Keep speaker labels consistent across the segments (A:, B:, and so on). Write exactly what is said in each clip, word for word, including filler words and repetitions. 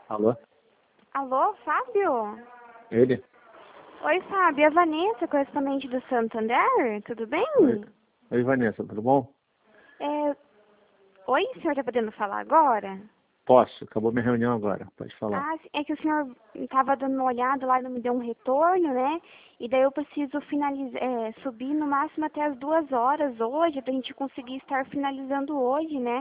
A: Alô?
B: Alô, Fábio?
A: Ele?
B: Oi, Fábio. É a Vanessa, correspondente do Santander. Tudo bem?
A: Oi. Oi, Vanessa, tudo bom?
B: É... Oi, o senhor está podendo falar agora?
A: Posso, acabou minha reunião agora, pode falar.
B: Ah, é que o senhor estava dando uma olhada lá e não me deu um retorno, né? E daí eu preciso finalizar, é, subir no máximo até as duas horas hoje, pra gente conseguir estar finalizando hoje, né?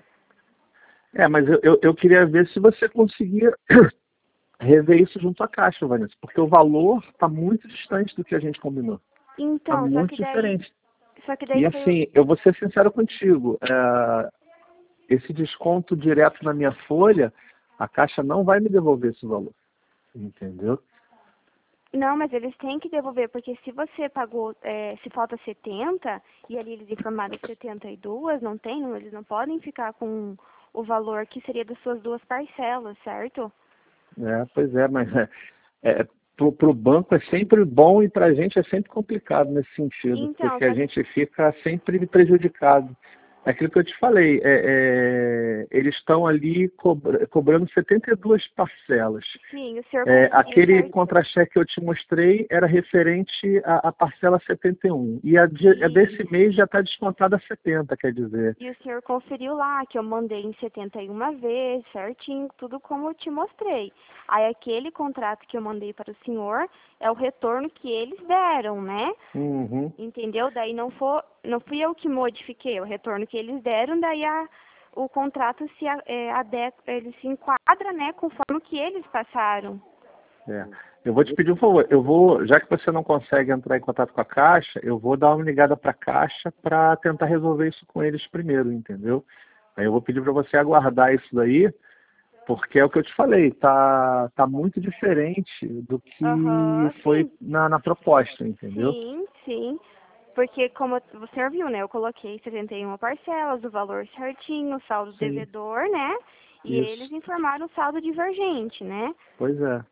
A: É, mas eu, eu, eu queria ver se você conseguia rever isso junto à Caixa, Vanessa, porque o valor está muito distante do que a gente combinou. Está
B: Então, só
A: muito
B: que daí...
A: diferente.
B: Só que
A: E
B: daí foi...
A: assim, eu vou ser sincero contigo, é, esse desconto direto na minha folha, a Caixa não vai me devolver esse valor, entendeu?
B: Não, mas eles têm que devolver, porque se você pagou, é, se falta setenta, e ali eles informaram setenta e duas, não tem, não, eles não podem ficar com o valor que seria das suas duas parcelas, certo?
A: É, pois é, mas é, é, para o banco é sempre bom e para a gente é sempre complicado nesse sentido,
B: Então,
A: porque a
B: só que,
A: gente fica sempre prejudicado. É aquilo que eu te falei, é, é, eles estão ali cobra, cobrando setenta e duas parcelas.
B: sim, o senhor
A: É,
B: conferiu
A: aquele
B: certo.
A: contra-cheque que eu te mostrei era referente à, à parcela setenta e um. E a, de, a desse mês já está descontada a setenta, quer dizer.
B: E o senhor conferiu lá que eu mandei em setenta e uma vezes, certinho, tudo como eu te mostrei. Aí aquele contrato que eu mandei para o senhor é o retorno que eles deram, né?
A: Uhum.
B: Entendeu? Daí não, for, não fui eu que modifiquei, é o retorno que eles deram, daí a, o contrato se, a- é, ade- ele se enquadra, né, conforme o que eles passaram.
A: É. Eu vou te pedir um favor, eu vou, já que você não consegue entrar em contato com a Caixa, eu vou dar uma ligada para a Caixa para tentar resolver isso com eles primeiro, entendeu? Aí eu vou pedir para você aguardar isso daí, porque é o que eu te falei, tá, tá muito diferente do que
B: Aham,
A: foi
B: sim,
A: na, na proposta, entendeu?
B: sim, sim. Porque como você viu, né, eu coloquei setenta e uma parcelas, o valor certinho, o saldo
A: Sim,
B: devedor, né? E eles
A: isso.
B: informaram o saldo divergente, né?
A: Pois é.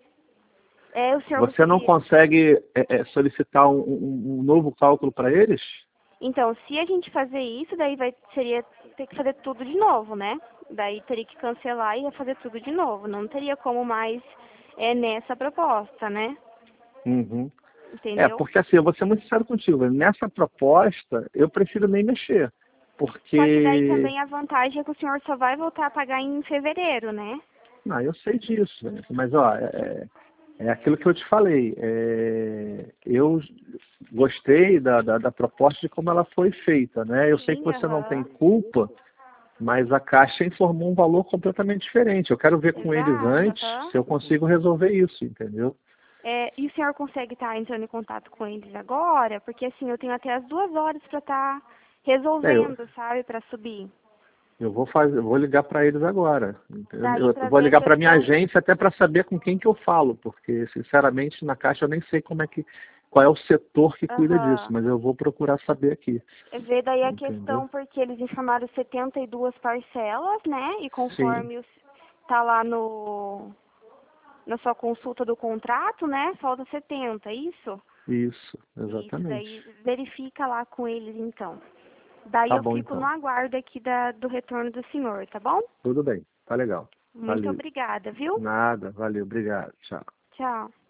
B: É, o senhor
A: Você não
B: gostaria...
A: consegue é, é, solicitar um, um- um novo cálculo para eles?
B: Então, se a gente fazer isso, daí vai, seria ter que fazer tudo de novo, né? Daí teria que cancelar e fazer tudo de novo. Não teria como mais é, nessa proposta, né?
A: Uhum. É,
B: Entendeu?
A: porque assim, eu vou ser muito sincero contigo, nessa proposta eu prefiro nem mexer,
B: Só que daí
A: porque,
B: também a vantagem é que o senhor só vai voltar a pagar em fevereiro, né?
A: não, eu sei disso, né? Mas ó, é, é aquilo que eu te falei, é, eu gostei da, da, da proposta de como ela foi feita, né? Eu sei que
B: Sim,
A: você não tem
B: aham.
A: culpa, mas a Caixa informou um valor completamente diferente. Eu quero ver com eles
B: Exato,
A: antes
B: aham.
A: se eu consigo resolver isso, entendeu?
B: É, e o senhor consegue estar entrando em contato com eles agora? Porque assim, eu tenho até as duas horas para estar
A: É, eu,
B: resolvendo, sabe? Para subir.
A: Eu vou fazer, eu vou ligar para eles agora.
B: Daí
A: Entendeu? Eu
B: para
A: vou
B: ver a
A: ligar para minha
B: questão...
A: agência até para saber com quem que eu falo, porque sinceramente na Caixa eu nem sei como é que qual é o setor que cuida disso,
B: Aham.
A: mas eu vou procurar saber aqui,
B: Ver daí a
A: entendeu?
B: questão porque eles informaram setenta e duas parcelas, né? E
A: Sim,
B: conforme está lá no na sua consulta do contrato, né? Falta setenta, é isso?
A: isso,
B: Isso,
A: exatamente.
B: daí verifica lá com eles então. Daí
A: Tá
B: eu
A: bom
B: fico no
A: então.
B: aguardo aqui da, do retorno do senhor, tá bom?
A: Tudo bem, tá legal.
B: Muito
A: Valeu.
B: obrigada, viu?
A: Nada, valeu, obrigado, tchau.
B: Tchau.